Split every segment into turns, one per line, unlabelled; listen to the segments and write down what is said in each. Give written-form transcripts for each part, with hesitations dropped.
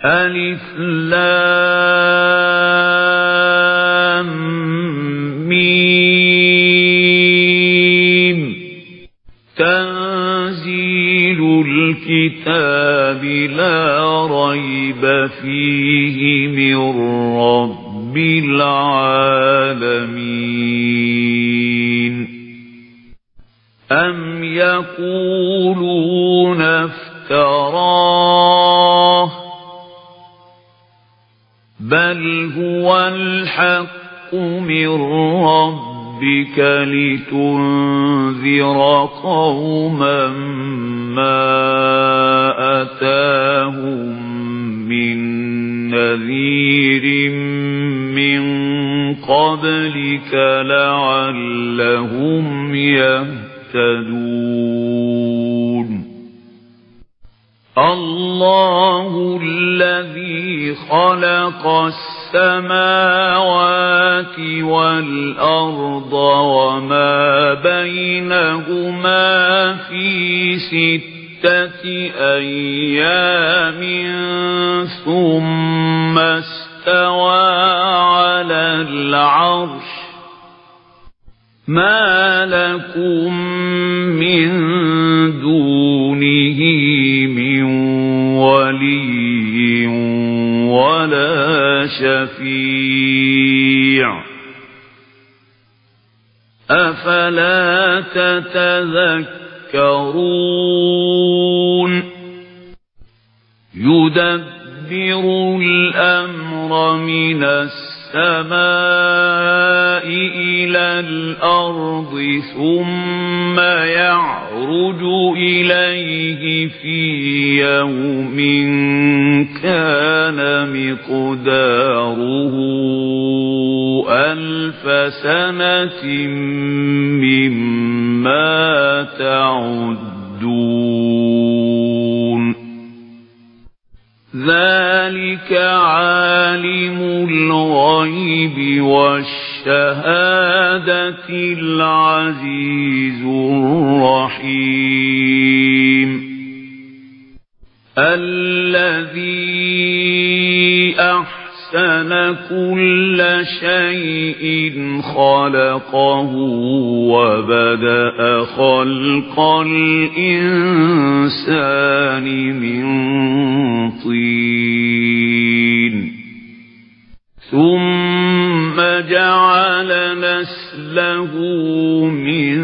ألف لام ميم تنزيل الكتاب لا ريب فيه من رب العالمين أم يقولون افتراه بل هو الحق من ربك لتنذر قوما ما أتاهم من نذير من قبلك لعلهم يهتدون الله الذي خلق السماوات والأرض وما بينهما في 6 أيام ثم استوى على العرش ما لكم من دونه من ولي ولا شفيع أفلا تتذكرون يدبر الأمر من السماء إلى الأرض ثم يعرج إليه في يوم كان مقداره 1000 سنة مما تعدون ذلك عالم الغيب والشهادة العزيز الرحيم الذي أحسن كل شيء خلقه وبدأ خلق الإنسان من طين ثم جعل نسله من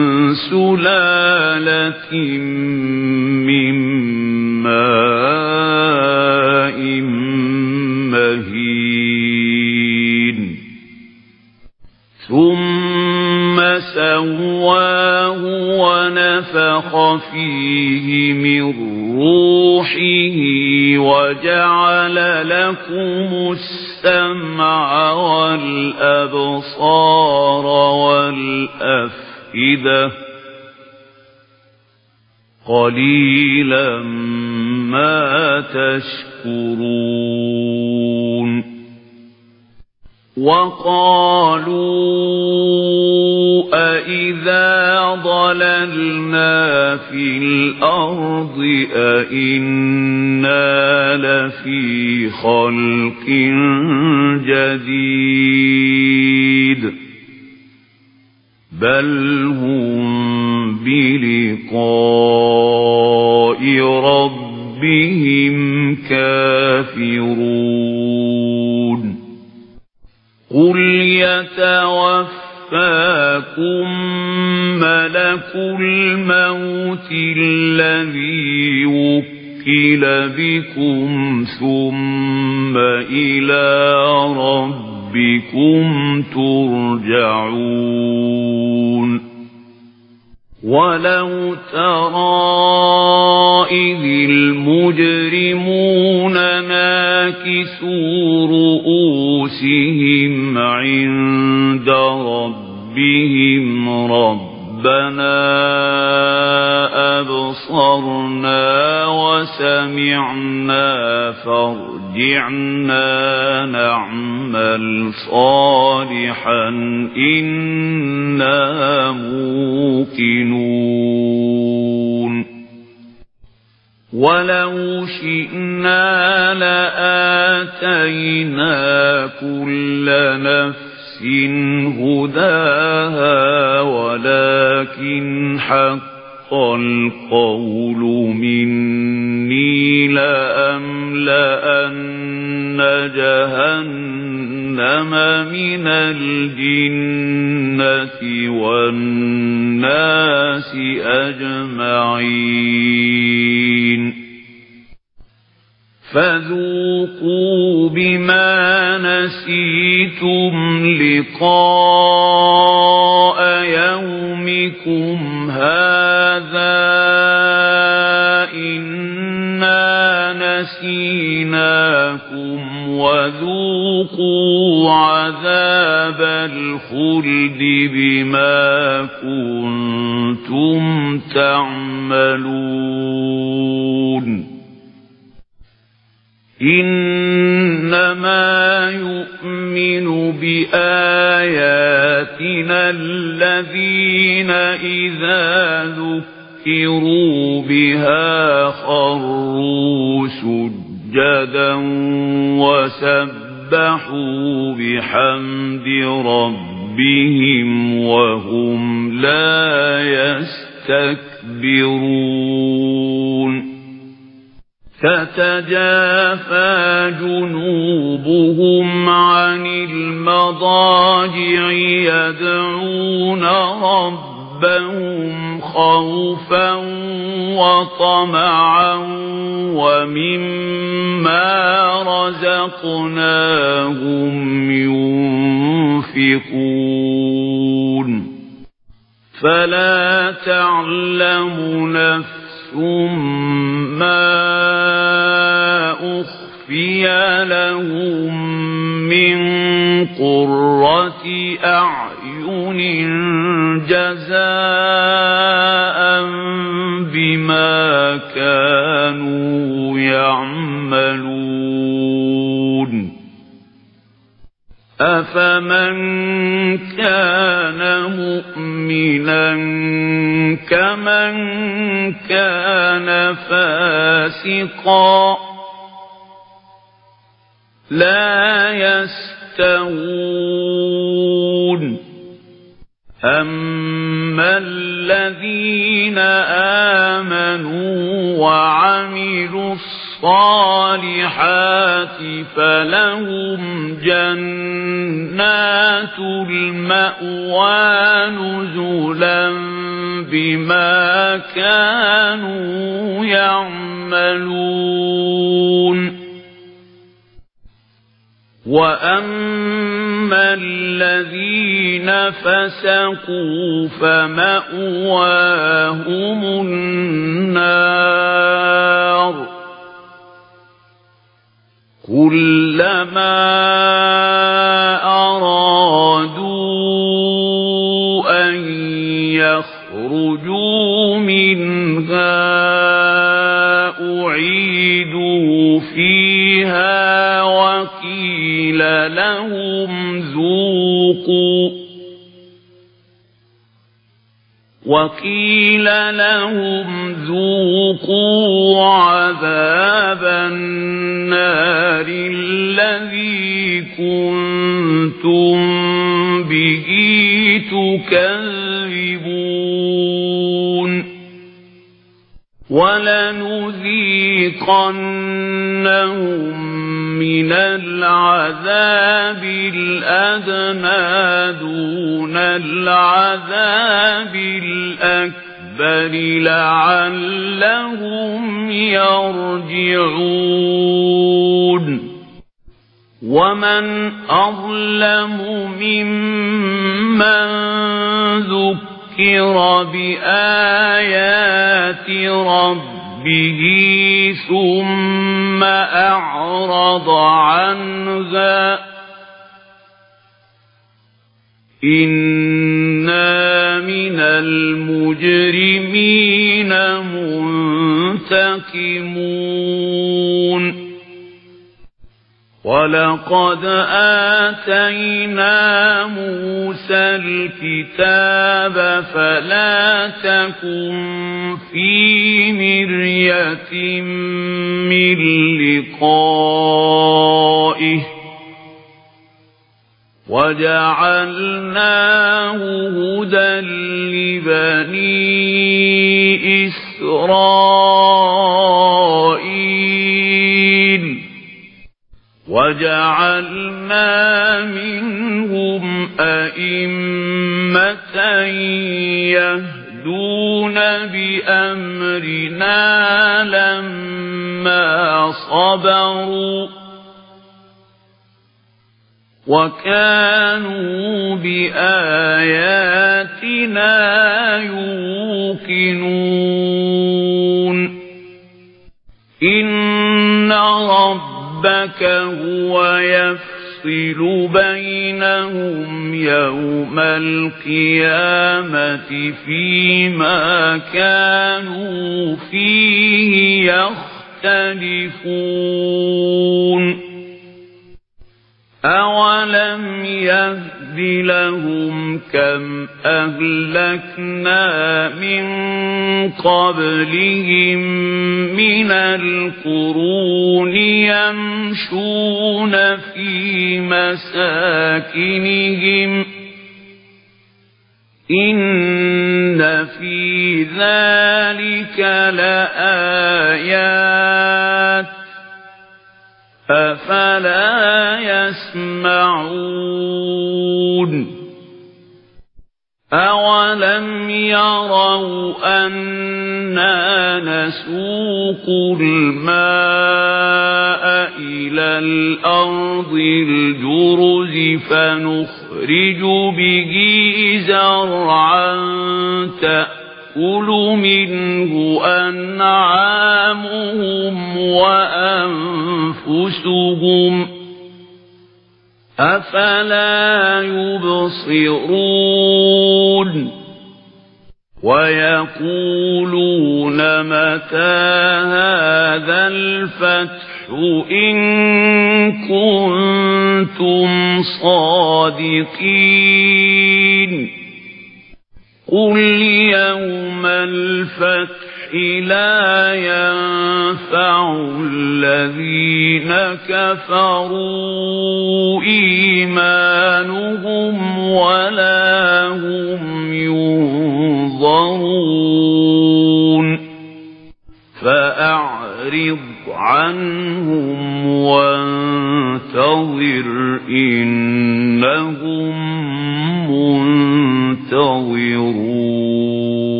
سلالة من ماء مهين ثم سواه ونفخ فيه من روحه وجعل لكم السمع والأبصار والأفئدة قليلا ما تشكرون وقالوا أإذا ضللنا في الأرض أإنا لفي خلق جديد بل هم بلقاء ربهم كافرون قل يتوفاكم ملك الموت الذي وكل بكم ثم إلى ربكم ترجعون ولو ترى إذ المجرمون ناكسوا رؤوسهم عند ربهم ربنا أبصرنا وسمعنا فارجعنا نعمل صالحا إنا موقنون ولو شئنا لآتينا كل نفس هداها ولكن حق القول مني لأملأن جهنم من الجنة والناس أجمعين فذوقوا بما نسيتم لقاء يومكم هذا إنا نسيناكم وذوقوا عذاب الخلد بما كنتم تعملون إنما يؤمن بآياتنا الذين إذا ذكروا بها خروا سجدا وسبحوا بحمد ربهم وهم لا يستكبرون تتجافى جنوبهم عن المضاجع يدعون ربهم خوفا وطمعا ومما رزقناهم ينفقون فلا تعلم نفس ما أخفي لهم من قرة أعين جزاء بما كانوا يعملون أفمن كان مؤمنا كمن كان فاسقا لا يستوون أما الذين آمنوا وعملوا الصالحات فلهم جنات المأوى نزلا بما كانوا يعملون وأما الذين فسقوا فمأواهم النار كلما أرادوا أن يخرجوا منها أعيدوا فيها وقيل لهم ذوقوا عذاب النار الذي كنتم به تكذبون ولنذيقنهم من العذاب الأدنى دون العذاب الأكبر لعلهم يرجعون ومن أظلم ممن ذكر بآيات ربه ثم أعرض عنها إنا من المجرمين منتقمون ولقد آتينا موسى الكتاب فلا تكن في مرية من لقائه وجعلناه هدى لبني إسرائيل وجعلنا منهم أئمة يهدون بأمرنا لما صبروا وكانوا بآياتنا يوقنون إن ربك هو يفصل بينهم يوم القيامة فيما كانوا فيه يختلفون أولم يهد لهم كم أهلكنا من قبلهم من القرون يمشون في مساكنهم إن في ذلك لآيات أفلا يسمعون أولم يروا أنا نسوق الماء إلى الأرض الجرز فنخرج به زرعا تأكل منه أنعامهم وأنفسهم أفلا يبصرون ويقولون متى هذا الفتح إن كنتم صادقين قل يوم الفتح لا ينفع الذين كفروا إيمانهم ولا هم ينظرون فأعرض عنهم وانتظر إن